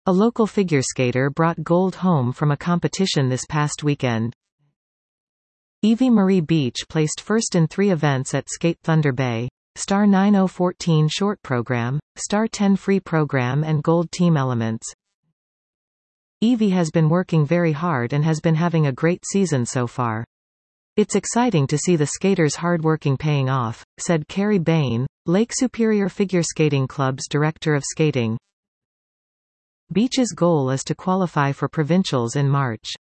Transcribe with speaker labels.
Speaker 1: A local figure skater brought gold home from a competition this past weekend. Evie Marie Beach placed first in 3 events at Skate Thunder Bay: Star 9014 short program, Star 10 free program and Gold team elements. Evie has been working very hard and has been having a great season so far. It's exciting to see the skaters' hardworking paying off, said Carrie Bain, Lake Superior Figure Skating Club's director of skating. Beach's goal is to qualify for provincials in March.